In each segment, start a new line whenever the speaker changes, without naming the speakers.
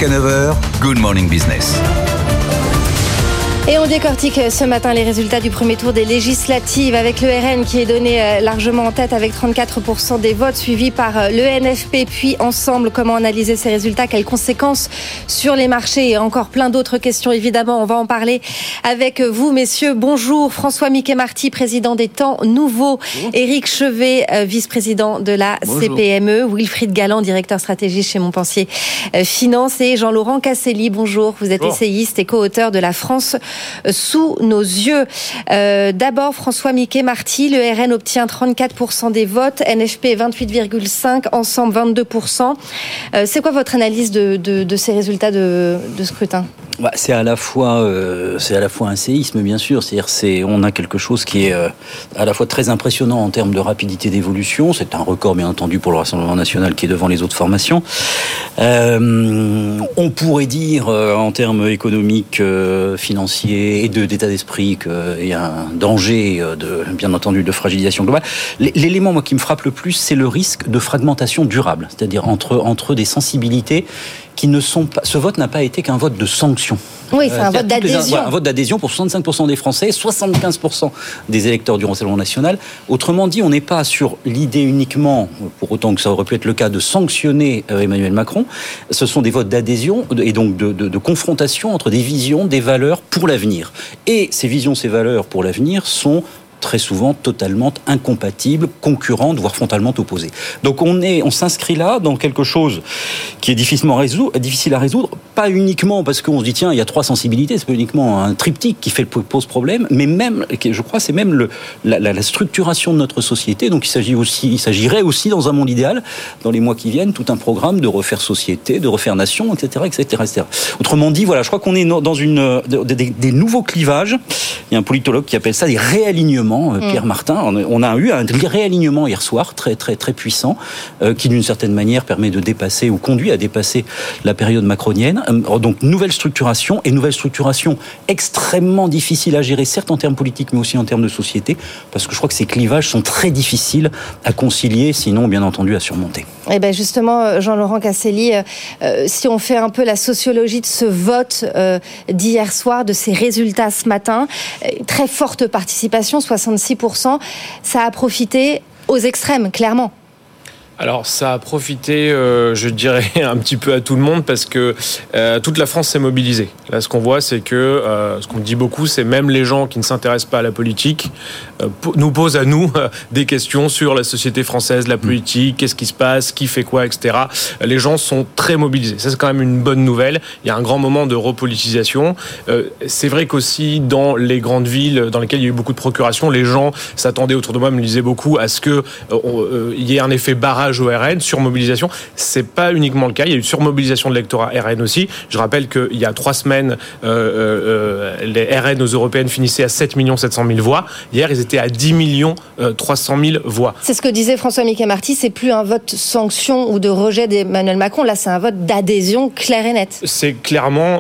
Jusqu'à 9h, Good Morning Business.
Et on décortique ce matin les résultats du premier tour des législatives avec le RN qui est donné largement en tête avec 34% des votes, suivi par le NFP. Puis ensemble, comment analyser ces résultats, quelles conséquences sur les marchés et encore plein d'autres questions. Évidemment, on va en parler avec vous, messieurs. Bonjour, François Miquet-Marty, président des Temps Nouveaux. Éric Chevet, vice-président de la CPME. Wilfried Galland, directeur stratégie chez Montpensier Finance. Et Jean-Laurent Casselli, bonjour. Vous êtes essayiste et co-auteur de La France sous nos yeux. D'abord, François Miquet-Marty, le RN obtient 34% des votes, NFP 28,5%, ensemble 22%. C'est quoi votre analyse de ces résultats de scrutin ?
C'est à la fois un séisme, bien sûr. C'est-à-dire, on a quelque chose qui est à la fois très impressionnant en termes de rapidité d'évolution. C'est un record, bien entendu, pour le Rassemblement national qui est devant les autres formations. On pourrait dire, en termes économiques, financiers et d'état d'esprit, qu'il y a un danger, bien entendu, de fragilisation globale. L'élément, moi, qui me frappe le plus, c'est le risque de fragmentation durable. C'est-à-dire entre des sensibilités qui ne sont pas... Ce vote n'a pas été qu'un vote de sanction.
Oui, c'est un vote d'adhésion.
Un vote d'adhésion pour 65% des Français, 75% des électeurs du Rassemblement national. Autrement dit, on n'est pas sur l'idée uniquement, pour autant que ça aurait pu être le cas, de sanctionner Emmanuel Macron. Ce sont des votes d'adhésion et donc de confrontation entre des visions, des valeurs pour l'avenir. Et ces visions, ces valeurs pour l'avenir sont très souvent totalement incompatibles, concurrentes, voire frontalement opposées. Donc on s'inscrit là dans quelque chose qui est difficile à résoudre, pas uniquement parce qu'on se dit tiens, il y a trois sensibilités, c'est pas uniquement un triptyque qui pose problème, mais même, je crois, c'est même la structuration de notre société. Donc il s'agirait aussi dans un monde idéal, dans les mois qui viennent, tout un programme de refaire société, de refaire nation, etc., etc., etc. Autrement dit, voilà, je crois qu'on est dans des nouveaux clivages. Il y a un politologue qui appelle ça des réalignements. Pierre Martin, on a eu un réalignement hier soir très très très puissant qui d'une certaine manière permet de dépasser ou conduit à dépasser la période macronienne. Donc nouvelle structuration extrêmement difficile à gérer, certes en termes politiques mais aussi en termes de société, parce que je crois que ces clivages sont très difficiles à concilier, sinon bien entendu à surmonter.
Et bien justement, Jean-Laurent Casselli, si on fait un peu la sociologie de ce vote d'hier soir, de ces résultats ce matin, très forte participation, 66%, ça a profité aux extrêmes, clairement.
Alors ça a profité, je dirais, un petit peu à tout le monde parce que toute la France s'est mobilisée. Là, ce qu'on voit, c'est que, ce qu'on dit beaucoup, c'est même les gens qui ne s'intéressent pas à la politique nous posent à nous des questions sur la société française, la politique, qu'est-ce qui se passe, qui fait quoi, etc. Les gens sont très mobilisés. Ça, c'est quand même une bonne nouvelle. Il y a un grand moment de repolitisation. C'est vrai qu'aussi dans les grandes villes dans lesquelles il y a eu beaucoup de procurations, les gens s'attendaient, autour de moi, me disaient beaucoup à ce qu'il y ait un effet barrage au RN, surmobilisation. C'est pas uniquement le cas. Il y a eu surmobilisation de l'électorat RN aussi. Je rappelle qu'il y a 3 semaines, les RN aux européennes finissaient à 7 700 000 voix. Hier, ils étaient à 10 300 000 voix. C'est
ce que disait François Miquet-Marty. C'est plus un vote sanction ou de rejet d'Emmanuel Macron. Là, c'est un vote d'adhésion clair et net.
C'est clairement,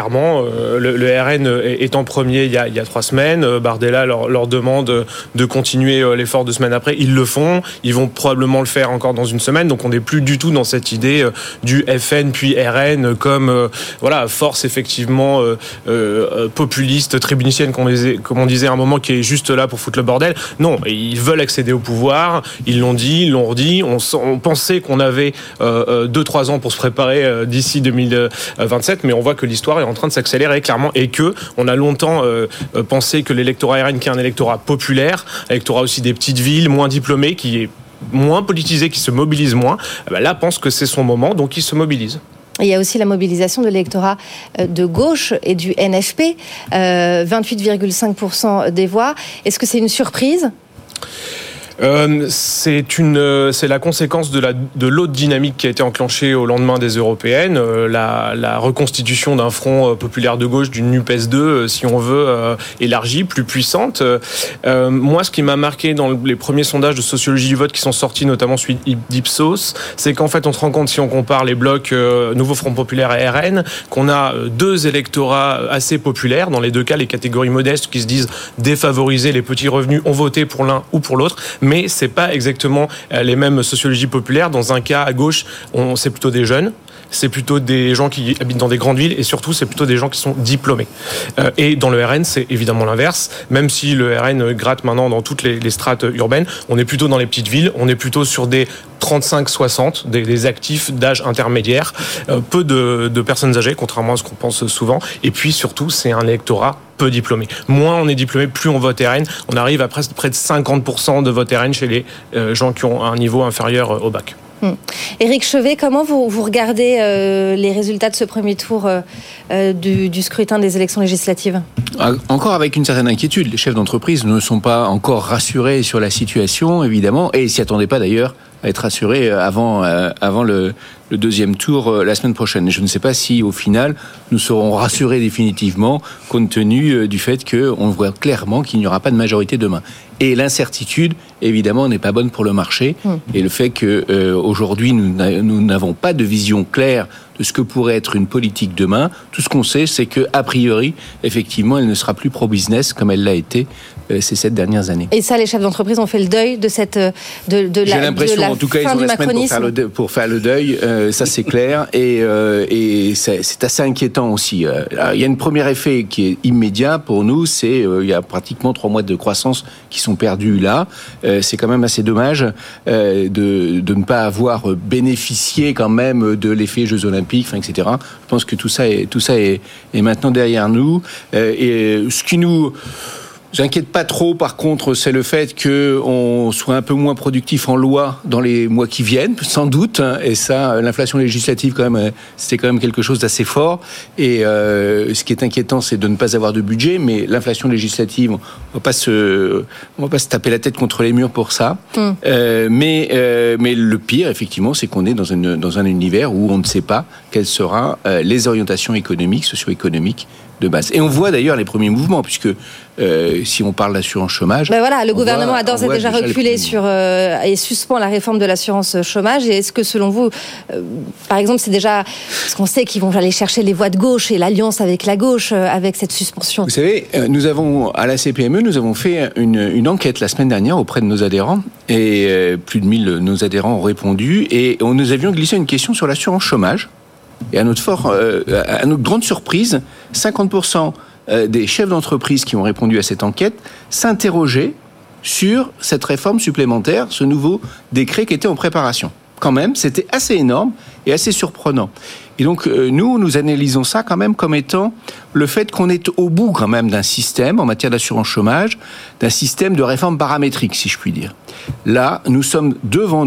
le RN est en premier il y a 3 semaines. Bardella leur demande de continuer l'effort 2 semaines après. Ils le font. Ils vont probablement le faire encore dans une semaine, donc on n'est plus du tout dans cette idée du FN puis RN comme force effectivement populiste, tribunicienne, comme on disait à un moment, qui est juste là pour foutre le bordel. Non, ils veulent accéder au pouvoir, ils l'ont dit, ils l'ont redit, on pensait qu'on avait 2-3 ans pour se préparer d'ici 2027, mais on voit que l'histoire est en train de s'accélérer clairement, et que on a longtemps pensé que l'électorat RN, qui est un électorat populaire, électorat aussi des petites villes, moins diplômé, qui est moins politisé, qui se mobilise moins, là pense que c'est son moment, donc il se mobilise.
Il y a aussi la mobilisation de l'électorat de gauche et du NFP, 28,5% des voix. Est-ce que c'est une surprise ?
C'est la conséquence de l'autre dynamique qui a été enclenchée au lendemain des européennes, la reconstitution d'un front populaire de gauche, d'une NUPES 2, si on veut, élargie, plus puissante. Moi, ce qui m'a marqué dans les premiers sondages de sociologie du vote qui sont sortis, notamment celui d'Ipsos, c'est qu'en fait, on se rend compte, si on compare les blocs Nouveau Front Populaire et RN, qu'on a 2 électorats assez populaires. Dans les 2 cas, les catégories modestes qui se disent défavorisées, les petits revenus, ont voté pour l'un ou pour l'autre. Mais c'est pas exactement les mêmes sociologies populaires. Dans un cas, à gauche, c'est plutôt des jeunes c'est plutôt des gens qui habitent dans des grandes villes et surtout, c'est plutôt des gens qui sont diplômés. Et dans le RN, c'est évidemment l'inverse. Même si le RN gratte maintenant dans toutes les strates urbaines, on est plutôt dans les petites villes, on est plutôt sur des 35-60, des actifs d'âge intermédiaire, peu de personnes âgées, contrairement à ce qu'on pense souvent. Et puis surtout, c'est un électorat peu diplômé. Moins on est diplômé, plus on vote RN. On arrive à près de 50% de vote RN chez les gens qui ont un niveau inférieur au bac.
Éric Chevet, comment vous regardez les résultats de ce premier tour du scrutin des élections législatives ?
Encore avec une certaine inquiétude. Les chefs d'entreprise ne sont pas encore rassurés sur la situation, évidemment, et ils s'y attendaient pas d'ailleurs à être rassurés avant le deuxième tour la semaine prochaine. Et je ne sais pas si, au final, nous serons rassurés définitivement, compte tenu du fait qu'on voit clairement qu'il n'y aura pas de majorité demain. Et l'incertitude, évidemment, n'est pas bonne pour le marché. Et le fait qu'aujourd'hui, nous n'avons pas de vision claire de ce que pourrait être une politique demain, tout ce qu'on sait, c'est qu'a priori, effectivement, elle ne sera plus pro-business comme elle l'a été ces 7 dernières années.
Et ça, les chefs d'entreprise ont fait le deuil de cette de
J'ai l'impression, en tout cas, ils ont la semaine pour faire le deuil. Ça, c'est clair. Et c'est assez inquiétant aussi. Alors, il y a un premier effet qui est immédiat pour nous, c'est il y a pratiquement 3 mois de croissance qui sont perdus là. C'est quand même assez dommage de ne pas avoir bénéficié quand même de l'effet Jeux Olympiques, etc. Je pense que tout ça est maintenant derrière nous. Et ce qui nous inquiète pas trop, par contre, c'est le fait qu'on soit un peu moins productif en loi dans les mois qui viennent, sans doute. Et ça, l'inflation législative, quand même, c'était quand même quelque chose d'assez fort. Et ce qui est inquiétant, c'est de ne pas avoir de budget. Mais l'inflation législative, on va pas se taper la tête contre les murs pour ça. Mais le pire, effectivement, c'est qu'on est dans un univers où on ne sait pas quelles seront les orientations économiques, socio-économiques de base. Et on voit d'ailleurs les premiers mouvements, puisque si on parle d'assurance chômage...
Ben voilà, le gouvernement a d'ores et déjà reculé et suspend la réforme de l'assurance chômage. Et est-ce que, selon vous, par exemple, c'est déjà... Parce qu'on sait qu'ils vont aller chercher les voix de gauche et l'alliance avec la gauche avec cette suspension.
Vous savez, nous avons, à la CPME, nous avons fait une enquête la semaine dernière auprès de nos adhérents. Et plus de 1000 de nos adhérents ont répondu. Et nous avions glissé une question sur l'assurance chômage. Et à notre grande surprise, 50% des chefs d'entreprise qui ont répondu à cette enquête s'interrogeaient sur cette réforme supplémentaire, ce nouveau décret qui était en préparation. Quand même, c'était assez énorme et assez surprenant. Et donc, nous analysons ça quand même comme étant le fait qu'on est au bout quand même d'un système en matière d'assurance chômage, d'un système de réforme paramétrique, si je puis dire. Là, nous sommes devant,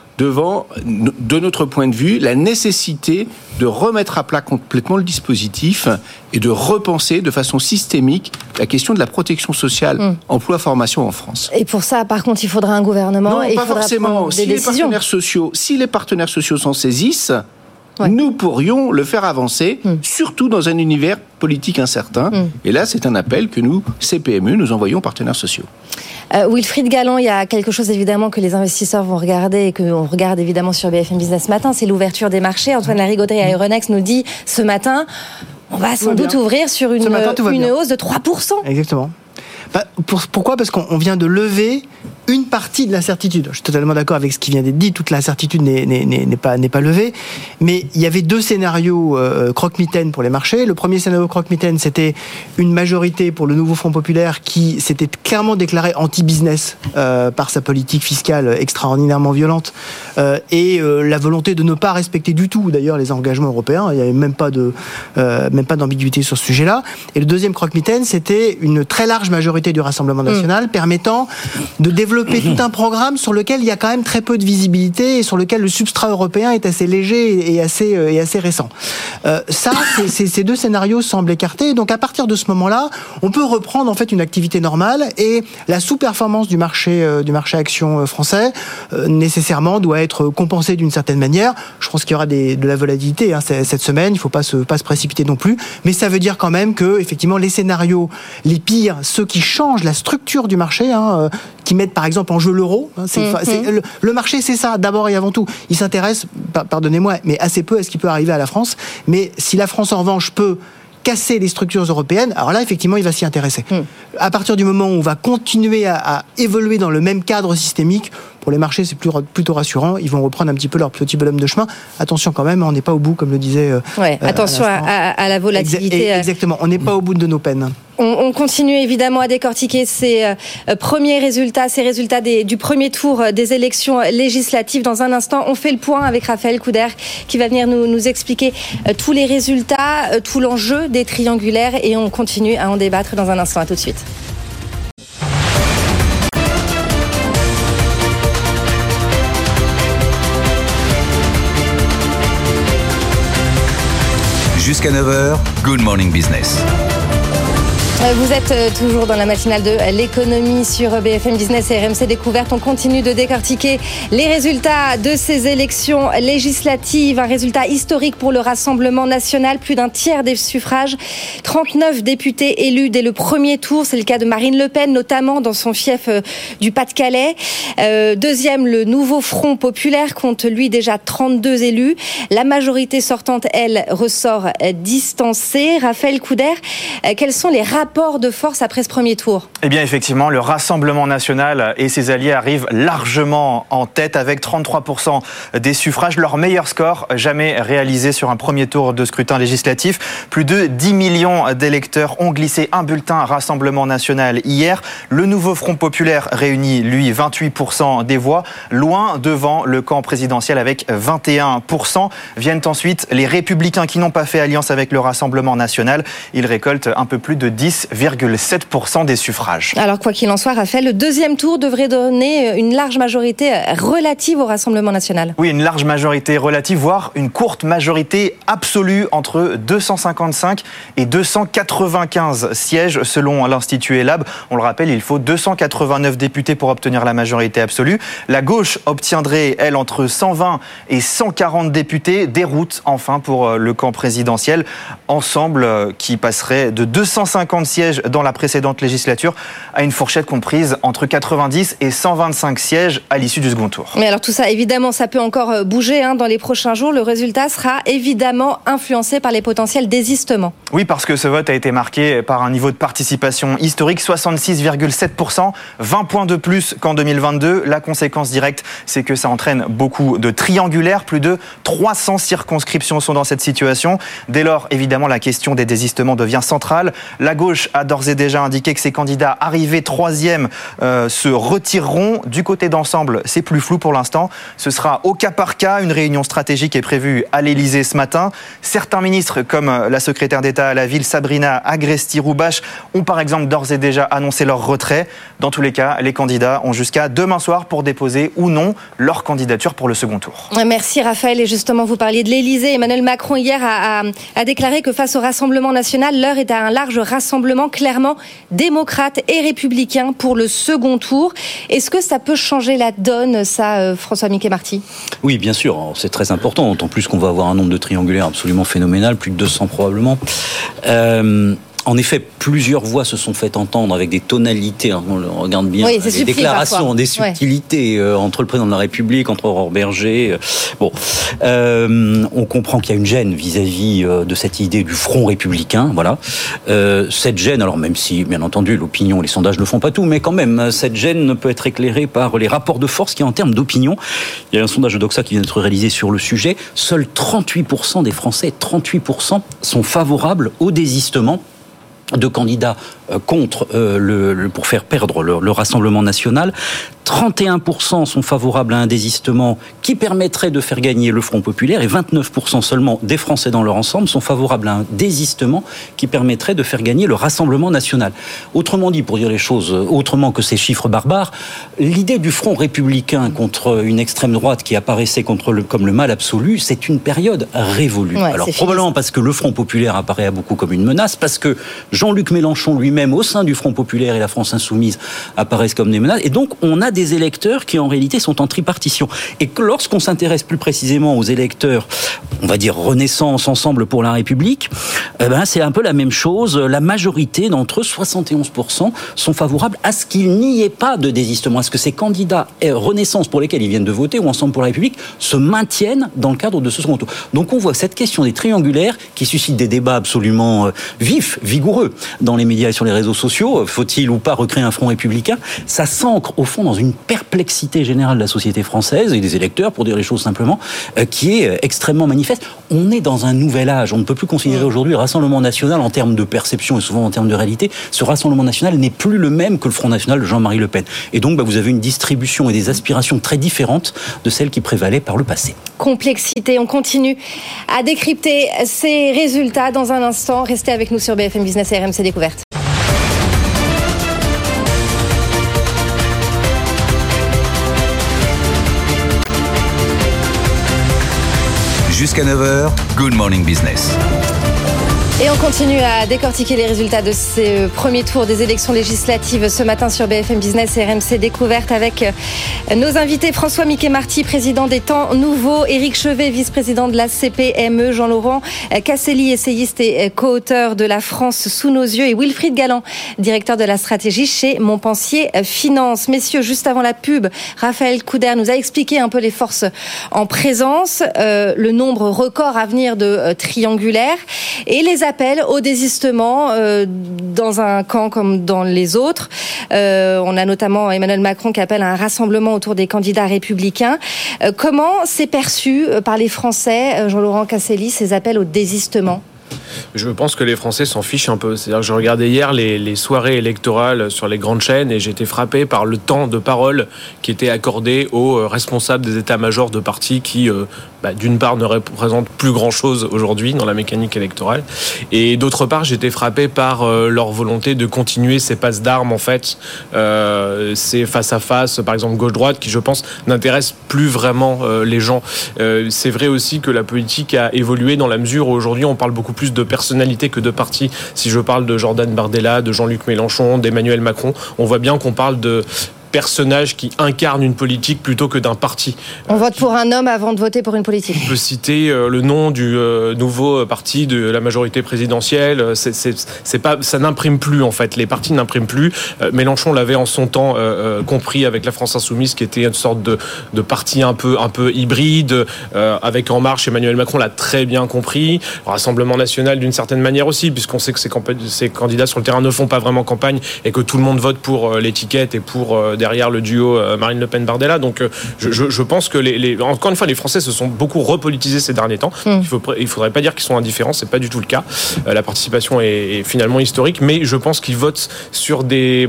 de notre point de vue, la nécessité de remettre à plat complètement le dispositif et de repenser de façon systémique la question de la protection sociale, emploi, formation en France.
Et pour ça, par contre, il faudra un gouvernement.
Non, pas forcément. Si les partenaires sociaux s'en saisissent, nous pourrions le faire avancer, surtout dans un univers politique incertain. Et là, c'est un appel que nous, CPME, nous envoyons aux partenaires sociaux.
Wilfried Galland, il y a quelque chose évidemment que les investisseurs vont regarder et qu'on regarde évidemment sur BFM Business ce matin, c'est l'ouverture des marchés. Antoine Larigauderie à Euronext nous dit ce matin, on va sans doute ouvrir sur une hausse de 3%.
Exactement. Pourquoi ? Parce qu'on vient de lever une partie de l'incertitude. Je suis totalement d'accord avec ce qui vient d'être dit. Toute l'incertitude n'est pas levée. Mais il y avait 2 scénarios croque-mitaine pour les marchés. Le premier scénario croque-mitaine, c'était une majorité pour le nouveau Front populaire qui s'était clairement déclaré anti-business par sa politique fiscale extraordinairement violente et la volonté de ne pas respecter du tout, d'ailleurs, les engagements européens. Il n'y avait même pas d'ambiguïté sur ce sujet-là. Et le deuxième croque-mitaine, c'était une très large majorité du Rassemblement national permettant de développer tout un programme sur lequel il y a quand même très peu de visibilité et sur lequel le substrat européen est assez léger et assez récent. Ces 2 scénarios semblent écartés. Donc à partir de ce moment-là, on peut reprendre en fait une activité normale et la sous-performance du marché action français nécessairement doit être compensée d'une certaine manière. Je pense qu'il y aura de la volatilité cette semaine. Il ne faut pas se précipiter non plus. Mais ça veut dire quand même que effectivement les scénarios les pires, ceux qui changent la structure du marché, qui mettent par exemple en jeu l'euro. Le marché, c'est ça, d'abord et avant tout. Il s'intéresse, pardonnez-moi, mais assez peu à ce qui peut arriver à la France. Mais si la France, en revanche, peut casser les structures européennes, alors là, effectivement, il va s'y intéresser. À partir du moment où on va continuer à évoluer dans le même cadre systémique, Pour les marchés, c'est plutôt rassurant. Ils vont reprendre un petit peu leur petit bonhomme de chemin. Attention quand même, on n'est pas au bout, comme le disait.
Attention à la volatilité.
Exactement, on n'est pas au bout de nos peines.
On continue évidemment à décortiquer ces premiers résultats, du premier tour des élections législatives. Dans un instant, on fait le point avec Raphaël Couder qui va venir nous expliquer tous les résultats, tout l'enjeu des triangulaires, et on continue à en débattre dans un instant. À tout de suite.
Jusqu'à 9h, Good Morning Business.
Vous êtes toujours dans la matinale de l'économie sur BFM Business et RMC Découverte. On continue de décortiquer les résultats de ces élections législatives. Un résultat historique pour le Rassemblement national. Plus d'un tiers des suffrages. 39 députés élus dès le premier tour. C'est le cas de Marine Le Pen, notamment dans son fief du Pas-de-Calais. Deuxième, le nouveau Front populaire compte lui déjà 32 élus. La majorité sortante, elle, ressort distancée. Raphaël Couder, quels sont les rapports de force après ce premier tour?
Eh bien, effectivement, le Rassemblement national et ses alliés arrivent largement en tête avec 33% des suffrages, leur meilleur score jamais réalisé sur un premier tour de scrutin législatif. Plus de 10 millions d'électeurs ont glissé un bulletin Rassemblement national hier. Le nouveau Front populaire réunit, lui, 28% des voix, loin devant le camp présidentiel avec 21%. Viennent ensuite les Républicains qui n'ont pas fait alliance avec le Rassemblement national. Ils récoltent un peu plus de 10,7% des suffrages.
Alors, quoi qu'il en soit, Raphaël, le deuxième tour devrait donner une large majorité relative au Rassemblement national.
Oui, une large majorité relative, voire une courte majorité absolue, entre 255 et 295 sièges selon l'Institut Elab. On le rappelle, il faut 289 députés pour obtenir la majorité absolue. La gauche obtiendrait, elle, entre 120 et 140 députés. Déroute, enfin, pour le camp présidentiel. Ensemble, qui passerait de 250 sièges dans la précédente législature à une fourchette comprise entre 90 et 125 sièges à l'issue du second tour.
Mais alors tout ça, évidemment, ça peut encore bouger dans les prochains jours. Le résultat sera évidemment influencé par les potentiels désistements.
Oui, parce que ce vote a été marqué par un niveau de participation historique, 66,7%, 20 points de plus qu'en 2022. La conséquence directe, c'est que ça entraîne beaucoup de triangulaires. Plus de 300 circonscriptions sont dans cette situation. Dès lors, évidemment, la question des désistements devient centrale. La gauche a d'ores et déjà indiqué que ses candidats arrivés troisième se retireront. Du côté d'Ensemble, c'est plus flou pour l'instant. Ce sera au cas par cas. Une réunion stratégique est prévue à l'Élysée ce matin. Certains ministres, comme la secrétaire d'État à la ville, Sabrina Agresti-Roubache, ont par exemple d'ores et déjà annoncé leur retrait. Dans tous les cas, les candidats ont jusqu'à demain soir pour déposer ou non leur candidature pour le second tour.
Merci Raphaël. Et justement, vous parliez de l'Élysée. Emmanuel Macron hier a déclaré que face au Rassemblement national, l'heure est à un large rassemblement clairement démocrate et républicain pour le second tour. Est-ce que ça peut changer la donne, ça, François Miquet-Marty ?
Oui, bien sûr. C'est très important. D'autant plus qu'on va avoir un nombre de triangulaires absolument phénoménal, plus de 200 probablement. En effet, plusieurs voix se sont faites entendre avec des tonalités, on le regarde bien, des déclarations, parfois. Des subtilités entre le président de la République, entre Aurore Berger. On comprend qu'il y a une gêne vis-à-vis de cette idée du front républicain. Voilà. Cette gêne, alors même si, bien entendu, l'opinion, les sondages ne font pas tout, mais quand même, cette gêne ne peut être éclairée par les rapports de force qui, en termes d'opinion, il y a un sondage de Doxa qui vient d'être réalisé sur le sujet, seuls 38% des Français, 38% sont favorables au désistement de candidats contre pour faire perdre le Rassemblement national. 31% sont favorables à un désistement qui permettrait de faire gagner le Front populaire et 29% seulement des Français dans leur ensemble sont favorables à un désistement qui permettrait de faire gagner le Rassemblement national. Autrement dit, pour dire les choses autrement que ces chiffres barbares, l'idée du Front républicain contre une extrême droite qui apparaissait comme le mal absolu, c'est une période révolue. Ouais, alors probablement parce que le Front populaire apparaît à beaucoup comme une menace, parce que Jean-Luc Mélenchon lui-même, au sein du Front populaire et la France insoumise, apparaissent comme des menaces. Et donc, on a des électeurs qui, en réalité, sont en tripartition. Et que lorsqu'on s'intéresse plus précisément aux électeurs, on va dire Renaissance, Ensemble pour la République, c'est un peu la même chose. La majorité d'entre eux, 71%, sont favorables à ce qu'il n'y ait pas de désistement, à ce que ces candidats Renaissance pour lesquels ils viennent de voter ou Ensemble pour la République se maintiennent dans le cadre de ce second tour. Donc, on voit cette question des triangulaires qui suscite des débats absolument vifs, vigoureux dans les médias et sur sur les réseaux sociaux. Faut-il ou pas recréer un front républicain? Ça s'ancre au fond dans une perplexité générale de la société française et des électeurs, pour dire les choses simplement, qui est extrêmement manifeste. On est dans un nouvel âge. On ne peut plus considérer aujourd'hui le Rassemblement national en termes de perception et souvent en termes de réalité. Ce Rassemblement national n'est plus le même que le Front national de Jean-Marie Le Pen. Et donc, vous avez une distribution et des aspirations très différentes de celles qui prévalaient par le passé.
Complexité. On continue à décrypter ces résultats dans un instant. Restez avec nous sur BFM Business et RMC Découverte.
Jusqu'à 9h, Good Morning Business.
Et on continue à décortiquer les résultats de ces premiers tours des élections législatives ce matin sur BFM Business et RMC Découverte avec nos invités François Miquet-Marty, président des Temps Nouveaux, Éric Chevet, vice-président de la CPME, Jean-Laurent Casselli, essayiste et co-auteur de La France sous nos yeux, et Wilfried Galland, directeur de la stratégie chez Montpensier Finance. Messieurs, juste avant la pub, Raphaël Couder nous a expliqué un peu les forces en présence, le nombre record à venir de triangulaires et les appel au désistement dans un camp comme dans les autres. On a notamment Emmanuel Macron qui appelle à un rassemblement autour des candidats républicains. Comment c'est perçu par les Français, Jean-Laurent Casselli, ces appels au désistement ?
Je pense que les Français s'en fichent un peu. C'est-à-dire que je regardais hier les soirées électorales sur les grandes chaînes et j'étais frappé par le temps de parole qui était accordé aux responsables des états-majors de partis qui, d'une part, ne représentent plus grand-chose aujourd'hui dans la mécanique électorale. Et d'autre part, j'étais frappé par leur volonté de continuer ces passes d'armes, en fait. Ces face-à-face, par exemple, gauche-droite, qui, je pense, n'intéressent plus vraiment les gens. C'est vrai aussi que la politique a évolué dans la mesure où aujourd'hui, on parle beaucoup plus de personnalité que de parti. Si je parle de Jordan Bardella, de Jean-Luc Mélenchon, d'Emmanuel Macron, on voit bien qu'on parle de personnages qui incarnent une politique plutôt que d'un parti.
On vote pour un homme avant de voter pour une politique.
On peut citer le nom du nouveau parti de la majorité présidentielle. C'est pas, ça n'imprime plus en fait. Les partis n'impriment plus. Mélenchon l'avait en son temps compris avec la France Insoumise, qui était une sorte de parti un peu hybride. Avec En Marche, Emmanuel Macron l'a très bien compris. Le Rassemblement national d'une certaine manière aussi, puisqu'on sait que ces candidats sur le terrain ne font pas vraiment campagne et que tout le monde vote pour l'étiquette et pour derrière le duo Marine Le Pen-Bardella. Donc je pense que encore une fois, les Français se sont beaucoup repolitisés ces derniers temps. Il faudrait pas dire qu'ils sont indifférents, c'est pas du tout le cas. La participation est finalement historique, mais je pense qu'ils votent sur des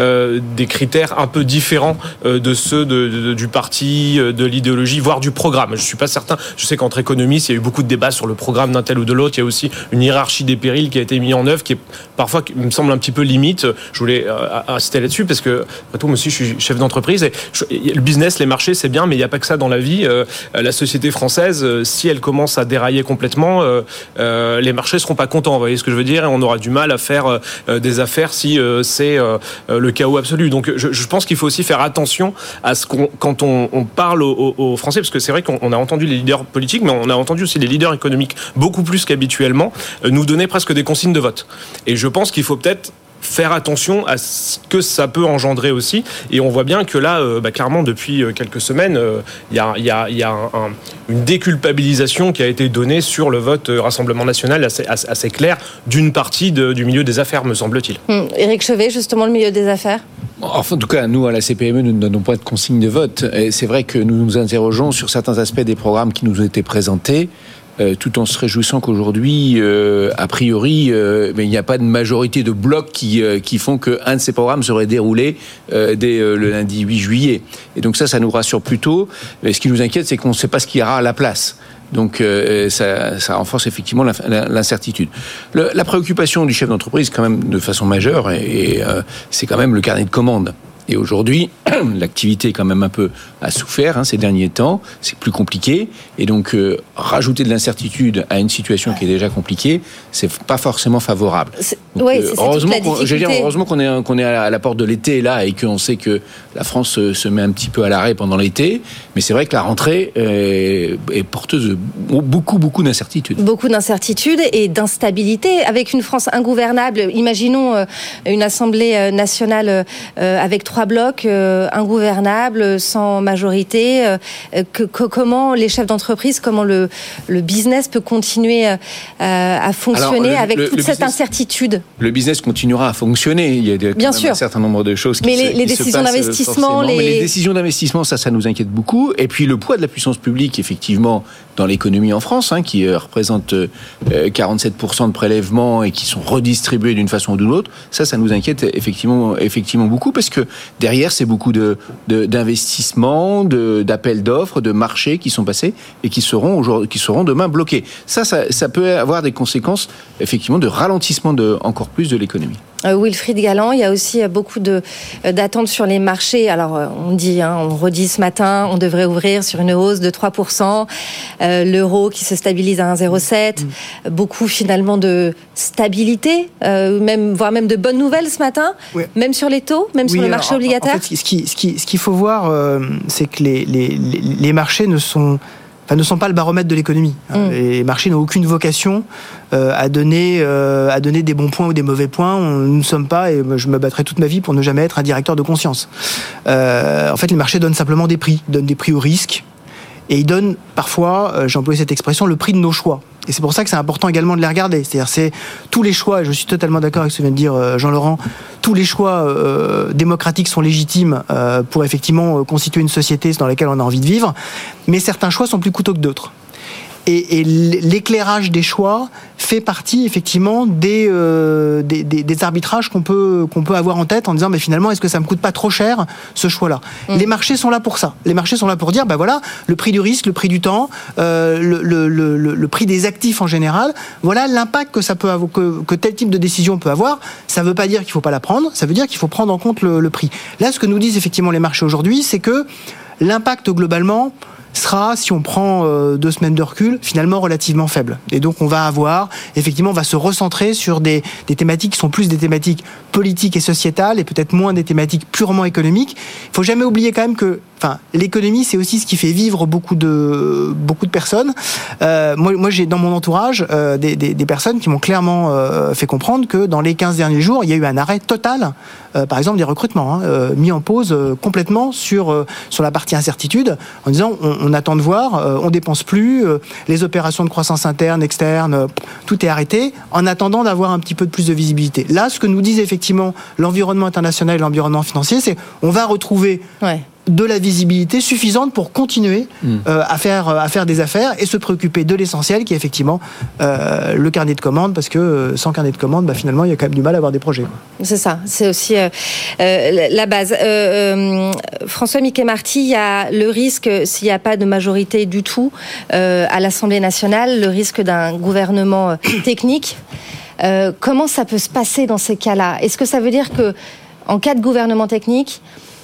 critères un peu différents de ceux du parti, de l'idéologie, voire du programme. Je suis pas certain. Je sais qu'entre économistes, il y a eu beaucoup de débats sur le programme d'un tel ou de l'autre. Il y a aussi une hiérarchie des périls qui a été mise en œuvre, qui est parfois, qui me semble un petit peu limite. Je voulais insister là-dessus parce que, après tout, monsieur, je suis chef d'entreprise et le business, les marchés, c'est bien, mais il n'y a pas que ça dans la vie. La société française, si elle commence à dérailler complètement, les marchés ne seront pas contents, vous voyez ce que je veux dire, et on aura du mal à faire des affaires si c'est le chaos absolu. Donc je pense qu'il faut aussi faire attention à quand on parle aux Français, parce que c'est vrai qu'on a entendu les leaders politiques, mais on a entendu aussi les leaders économiques beaucoup plus qu'habituellement nous donner presque des consignes de vote. Et je pense qu'il faut peut-être faire attention à ce que ça peut engendrer aussi. Et on voit bien que là, clairement, depuis quelques semaines, il y a une déculpabilisation qui a été donnée sur le vote Rassemblement National assez clair d'une partie du milieu des affaires, me semble-t-il.
Éric Chevet, justement, le milieu des affaires.
Enfin, en tout cas, nous, à la CPME, nous ne donnons pas de consigne de vote. Et c'est vrai que nous nous interrogeons sur certains aspects des programmes qui nous ont été présentés, tout en se réjouissant qu'aujourd'hui, a priori, mais il n'y a pas de majorité de blocs qui font qu'un de ces programmes serait déroulé dès le lundi 8 juillet. Et donc ça nous rassure plutôt. Mais ce qui nous inquiète, c'est qu'on ne sait pas ce qu'il y aura à la place. Donc ça renforce effectivement l'incertitude. La préoccupation du chef d'entreprise, quand même, de façon majeure, et c'est quand même le carnet de commandes. Et aujourd'hui, l'activité quand même un peu a souffert ces derniers temps, c'est plus compliqué, et donc rajouter de l'incertitude à une situation qui est déjà compliquée, c'est pas forcément favorable. Donc, heureusement qu'on est à la porte de l'été là, et qu'on sait que la France se met un petit peu à l'arrêt pendant l'été, mais c'est vrai que la rentrée est porteuse de beaucoup d'incertitudes.
Beaucoup d'incertitudes et d'instabilité, avec une France ingouvernable. Imaginons une Assemblée nationale avec 3 3 blocs ingouvernables, sans majorité. Comment les chefs d'entreprise, comment le business peut continuer à fonctionner avec toute cette incertitude?
Le business continuera à fonctionner. Il y a
bien sûr
un certain nombre de choses qui
les décisions d'investissement,
mais les décisions d'investissement, ça nous inquiète beaucoup. Et puis le poids de la puissance publique, effectivement, dans l'économie en France, qui représente 47% de prélèvements et qui sont redistribués d'une façon ou d'une autre, ça nous inquiète effectivement beaucoup, parce que derrière, c'est beaucoup d'investissements, d'appels d'offres, de marchés qui sont passés et qui seront demain bloqués. Ça peut avoir des conséquences, effectivement, de ralentissement encore plus de l'économie.
Wilfried Galland, il y a aussi beaucoup d'attentes sur les marchés. Alors, on redit ce matin, on devrait ouvrir sur une hausse de 3%, l'euro qui se stabilise à 1,07, beaucoup finalement de stabilité, voire même de bonnes nouvelles ce matin, même sur les taux, même sur le marché obligataire.
En fait, ce qu'il faut voir, c'est que les marchés ne sont pas le baromètre de l'économie. Les marchés n'ont aucune vocation à donner des bons points ou des mauvais points. Nous ne sommes pas, et je me battrai toute ma vie pour ne jamais être un directeur de conscience. En fait, les marchés donnent simplement des prix, au risque, et ils donnent parfois, j'ai employé cette expression, le prix de nos choix. Et c'est pour ça que c'est important également de les regarder. C'est-à-dire, c'est tous les choix, et je suis totalement d'accord avec ce que vient de dire Jean-Laurent, tous les choix démocratiques sont légitimes pour effectivement constituer une société dans laquelle on a envie de vivre, mais certains choix sont plus coûteux que d'autres. Et l'éclairage des choix fait partie effectivement des arbitrages qu'on peut avoir en tête en disant mais finalement est-ce que ça me coûte pas trop cher ce choix-là. Les marchés sont là pour ça. Les marchés sont là pour dire voilà le prix du risque, le prix du temps, le prix des actifs en général. Voilà l'impact que ça peut avoir, que tel type de décision peut avoir. Ça veut pas dire qu'il faut pas la prendre. Ça veut dire qu'il faut prendre en compte le prix. Là, ce que nous disent effectivement les marchés aujourd'hui, c'est que l'impact globalement sera, si on prend 2 semaines de recul, finalement relativement faible. Et donc on va se recentrer sur des thématiques qui sont plus des thématiques politiques et sociétales et peut-être moins des thématiques purement économiques. Il faut jamais oublier quand même que l'économie, c'est aussi ce qui fait vivre beaucoup de personnes. Moi, j'ai dans mon entourage des personnes qui m'ont clairement fait comprendre que dans les 15 derniers jours, il y a eu un arrêt total, par exemple des recrutements, mis en pause complètement sur la partie incertitude, en disant on attend de voir, on dépense plus, les opérations de croissance interne, externe, tout est arrêté, en attendant d'avoir un petit peu de plus de visibilité. Là, ce que nous disent effectivement l'environnement international et l'environnement financier, c'est on va retrouver de la visibilité suffisante pour continuer à faire des affaires et se préoccuper de l'essentiel qui est effectivement le carnet de commandes, parce que sans carnet de commandes, finalement, il y a quand même du mal à avoir des projets.
C'est ça, c'est aussi la base. François Miquet-Marty, il y a le risque, s'il n'y a pas de majorité du tout à l'Assemblée nationale, le risque d'un gouvernement technique. Comment ça peut se passer dans ces cas-là? Est-ce que ça veut dire que en cas de gouvernement technique,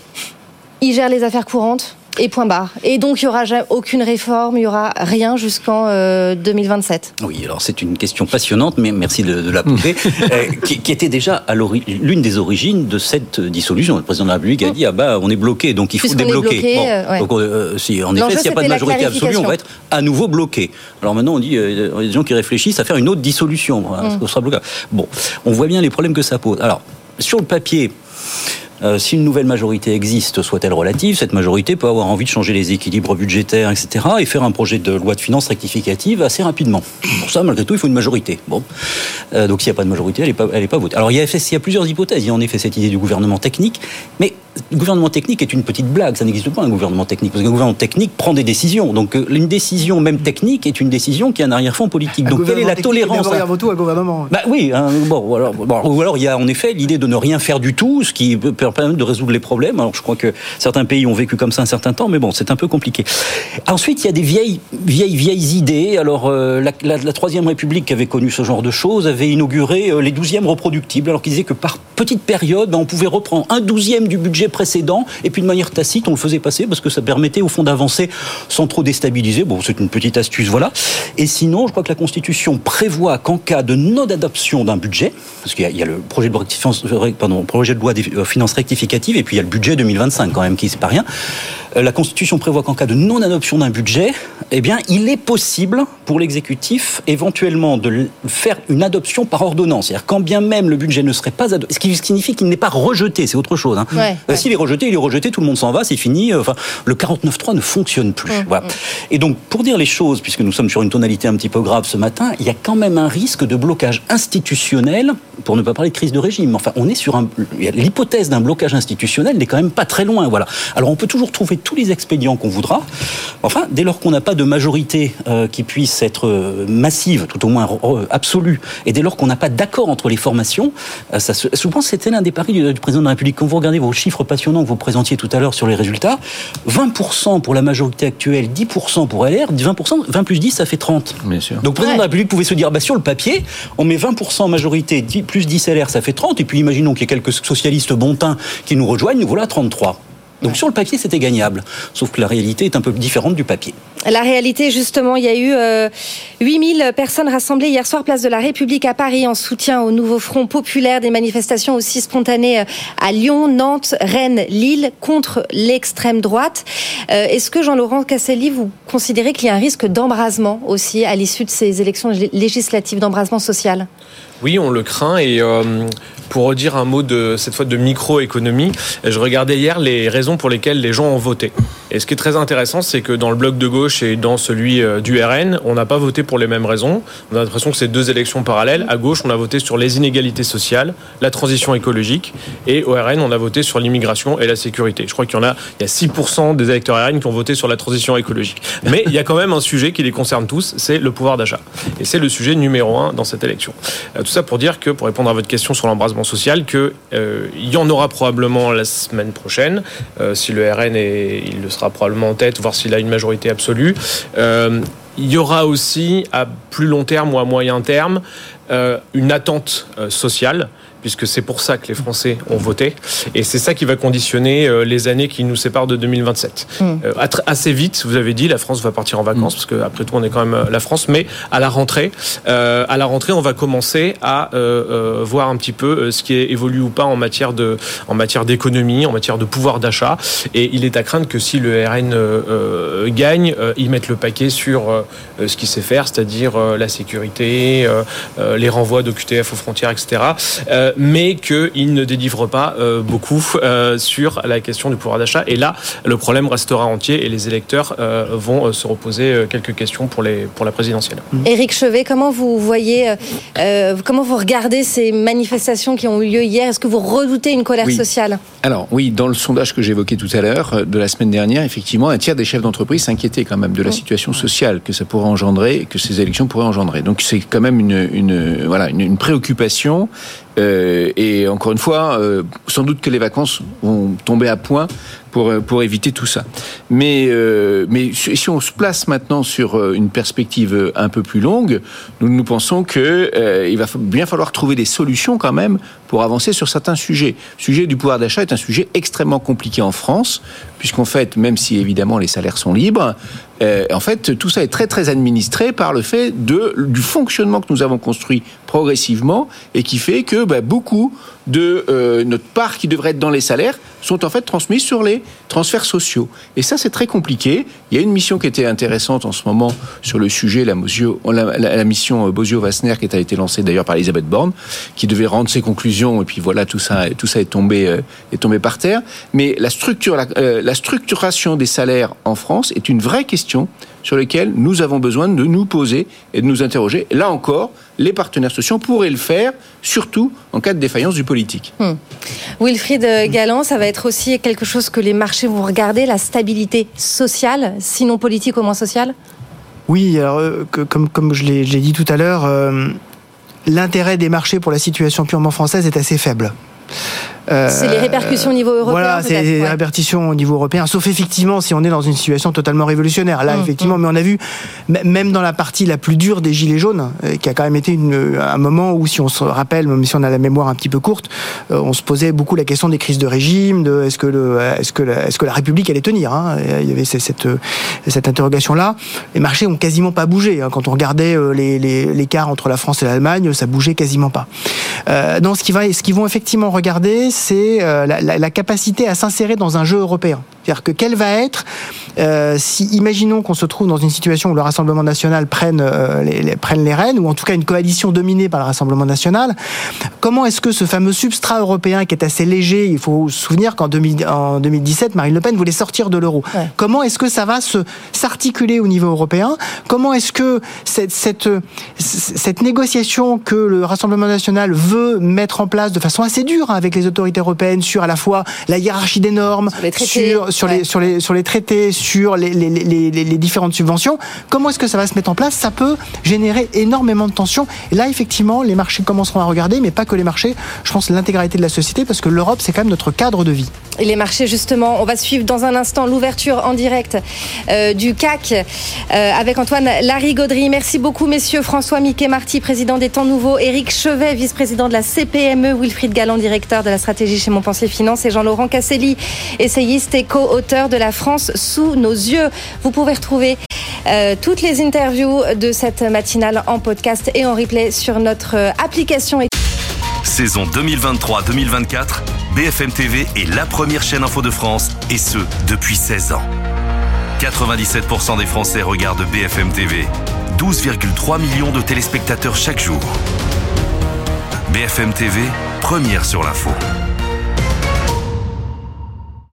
il gère les affaires courantes et point barre. Et donc, il n'y aura aucune réforme, il n'y aura rien jusqu'en 2027.
Oui, alors c'est une question passionnante, mais merci de la poser, qui était déjà à l'une des origines de cette dissolution. Le président de la République a dit on est bloqué, donc il faut débloquer. Donc, si en effet, s'il n'y a pas de majorité absolue, on va être à nouveau bloqué. Alors maintenant, on dit, il y a des gens qui réfléchissent à faire une autre dissolution. On sera bloqué. Bon, on voit bien les problèmes que ça pose. Alors, sur le papier, si une nouvelle majorité existe, soit-elle relative, cette majorité peut avoir envie de changer les équilibres budgétaires, etc., et faire un projet de loi de finances rectificative assez rapidement. Pour ça, malgré tout, il faut une majorité. Bon. Donc s'il n'y a pas de majorité, elle n'est pas votée. Alors il y a plusieurs hypothèses. Il y a en effet cette idée du gouvernement technique, mais le gouvernement technique est une petite blague. Ça n'existe pas, un gouvernement technique, parce qu'un gouvernement technique prend des décisions. Donc une décision, même technique, est une décision qui a un arrière-fond politique. Donc quelle est la tolérance
gouvernement.
Oui. Ou alors il y a en effet l'idée de ne rien faire du tout, ce qui peut permettre de résoudre les problèmes. Alors je crois que certains pays ont vécu comme ça un certain temps, mais bon, c'est un peu compliqué. Ensuite, il y a des vieilles idées. Alors la Troisième République, qui avait connu ce genre de choses, avait inauguré les 12e reproductibles, alors qu'ils disaient que par petite période, on pouvait reprendre un 12e du budget précédent, et puis de manière tacite, on le faisait passer parce que ça permettait au fond d'avancer sans trop déstabiliser. Bon, c'est une petite astuce, voilà. Et sinon, je crois que la Constitution prévoit qu'en cas de non-adoption d'un budget, parce qu'il y a le projet de loi des finances rectificatives, et puis il y a le budget 2025 quand même, qui c'est pas rien. La Constitution prévoit qu'en cas de non-adoption d'un budget, eh bien, il est possible pour l'exécutif éventuellement de faire une adoption par ordonnance. C'est-à-dire quand bien même le budget ne serait pas adopté, ce qui signifie qu'il n'est pas rejeté, c'est autre chose. S'il est rejeté, tout le monde s'en va, c'est fini. Le 49.3 ne fonctionne plus. Voilà. Et donc, pour dire les choses, puisque nous sommes sur une tonalité un petit peu grave ce matin, il y a quand même un risque de blocage institutionnel, pour ne pas parler de crise de régime. Enfin, on est sur l'hypothèse d'un blocage institutionnel n'est quand même pas très loin. Voilà. Alors, on peut toujours trouver tous les expédients qu'on voudra. Enfin, dès lors qu'on n'a pas de majorité qui puisse être massive, tout au moins absolue, et dès lors qu'on n'a pas d'accord entre les formations, souvent c'était l'un des paris du président de la République. Quand vous regardez vos chiffres passionnants que vous présentiez tout à l'heure sur les résultats, 20% pour la majorité actuelle, 10% pour LR, 20%, 20 plus 10, ça fait 30.
Bien sûr.
Donc le président de la République pouvait se dire, sur le papier, on met 20% majorité, 10 plus 10 LR, ça fait 30, et puis imaginons qu'il y ait quelques socialistes bon teint qui nous rejoignent, nous voilà 33. Donc sur le papier, c'était gagnable. Sauf que la réalité est un peu différente du papier.
La réalité, justement, il y a eu 8000 personnes rassemblées hier soir, place de la République à Paris, en soutien au nouveau Front populaire. Des manifestations aussi spontanées à Lyon, Nantes, Rennes, Lille, contre l'extrême droite. Est-ce que, Jean-Laurent Casselli, vous considérez qu'il y a un risque d'embrasement aussi à l'issue de ces élections législatives, d'embrasement social ?
Oui, on le craint, et pour redire un mot cette fois de microéconomie, je regardais hier les raisons pour lesquelles les gens ont voté. Et ce qui est très intéressant, c'est que dans le bloc de gauche et dans celui du RN, on n'a pas voté pour les mêmes raisons. On a l'impression que c'est deux élections parallèles. À gauche, on a voté sur les inégalités sociales, la transition écologique, et au RN, on a voté sur l'immigration et la sécurité. Je crois qu'il y a 6% des électeurs RN qui ont voté sur la transition écologique. Mais il y a quand même un sujet qui les concerne tous, c'est le pouvoir d'achat. Et c'est le sujet numéro 1 dans cette élection. Tout ça pour dire que, pour répondre à votre question sur l'embrasement social, il y en aura probablement la semaine prochaine, si le RN il le sera probablement en tête, voir s'il a une majorité absolue. Il y aura aussi, à plus long terme ou à moyen terme, une attente sociale, puisque c'est pour ça que les Français ont voté. Et c'est ça qui va conditionner les années qui nous séparent de 2027. Assez vite, vous avez dit, la France va partir en vacances, parce qu'après tout, on est quand même la France, mais à la rentrée, on va commencer à voir un petit peu ce qui évolue ou pas en matière d'économie, en matière de pouvoir d'achat. Et il est à craindre que si le RN gagne, ils mettent le paquet sur ce qu'il sait faire, c'est-à-dire la sécurité, les renvois d'OQTF aux frontières, etc., mais qu'il ne délivre pas beaucoup sur la question du pouvoir d'achat. Et là, le problème restera entier et les électeurs vont se reposer quelques questions pour la présidentielle.
Éric Chevet, comment vous voyez, comment vous regardez ces manifestations qui ont eu lieu hier ? Est-ce que vous redoutez une colère sociale ?
Alors oui, dans le sondage que j'évoquais tout à l'heure, de la semaine dernière, effectivement, un tiers des chefs d'entreprise s'inquiétaient quand même de la situation sociale que ça pourrait engendrer, que ces élections pourraient engendrer. Donc c'est quand même une préoccupation. Et encore une fois, sans doute que les vacances vont tomber à point pour éviter tout ça. Mais si on se place maintenant sur une perspective un peu plus longue, nous pensons que il va bien falloir trouver des solutions quand même pour avancer sur certains sujets. Le sujet du pouvoir d'achat est un sujet extrêmement compliqué en France, puisqu'en fait, même si évidemment les salaires sont libres, en fait, tout ça est très très administré par le fait du fonctionnement que nous avons construit progressivement et qui fait que beaucoup de notre part qui devrait être dans les salaires sont en fait transmises sur les transferts sociaux. Et ça, c'est très compliqué. Il y a une mission qui était intéressante en ce moment sur le sujet, la mission Bozio-Wassner, qui a été lancée d'ailleurs par Elisabeth Borne, qui devait rendre ses conclusions, et puis voilà, tout ça est tombé par terre. Mais la structuration des salaires en France est une vraie question sur laquelle nous avons besoin de nous poser et de nous interroger. Là encore, les partenaires sociaux pourraient le faire, surtout en cas de défaillance du politique.
Wilfried Galland, ça va être aussi quelque chose que les marchés vont regarder, la stabilité sociale, sinon politique, au moins sociale ?
Oui, alors, comme je l'ai dit tout à l'heure, l'intérêt des marchés pour la situation purement française est assez faible.
C'est les répercussions au niveau européen.
Voilà, c'est les répercussions au niveau européen, sauf effectivement si on est dans une situation totalement révolutionnaire. Là, effectivement, mais on a vu, même dans la partie la plus dure des Gilets jaunes, qui a quand même été un moment où, si on se rappelle, même si on a la mémoire un petit peu courte, on se posait beaucoup la question des crises de régime, de est-ce que la République allait tenir, hein. Il y avait cette interrogation-là. Les marchés ont quasiment pas bougé, hein. Quand on regardait l'écart entre la France et l'Allemagne, ça bougeait quasiment pas. Ce qu'ils vont effectivement regarder, c'est la capacité à s'insérer dans un jeu européen. C'est-à-dire que quelle va être, si imaginons qu'on se trouve dans une situation où le Rassemblement national prenne les rênes, ou en tout cas une coalition dominée par le Rassemblement national, comment est-ce que ce fameux substrat européen qui est assez léger, il faut se souvenir qu'en 2017, Marine Le Pen voulait sortir de l'euro. Ouais. Comment est-ce que ça va s'articuler au niveau européen? Comment est-ce que cette négociation que le Rassemblement national veut mettre en place de façon assez dure avec les autorités européennes sur à la fois la hiérarchie des normes, sur les traités, sur les différentes subventions, comment est-ce que ça va se mettre en place? Ça peut générer énormément de tensions. Et là, effectivement, les marchés commenceront à regarder, mais pas que les marchés, je pense l'intégralité de la société, parce que l'Europe, c'est quand même notre cadre de vie.
Et les marchés, justement, on va suivre dans un instant l'ouverture en direct du CAC avec Antoine Larigauderie. Merci beaucoup, messieurs. François Miquet-Marty, président des Temps Nouveaux, Éric Chevet, vice-président de la CPME, Wilfried Galland, directeur de la stratégie chez Montpensier Finance, et Jean-Laurent Casselli, essayiste et co-auteur de La France sous nos yeux. Vous pouvez retrouver toutes les interviews de cette matinale en podcast et en replay sur notre application.
Saison 2023-2024, BFM TV est la première chaîne info de France, et ce, depuis 16 ans. 97% des Français regardent BFM TV. 12,3 millions de téléspectateurs chaque jour. BFM TV, première sur l'info.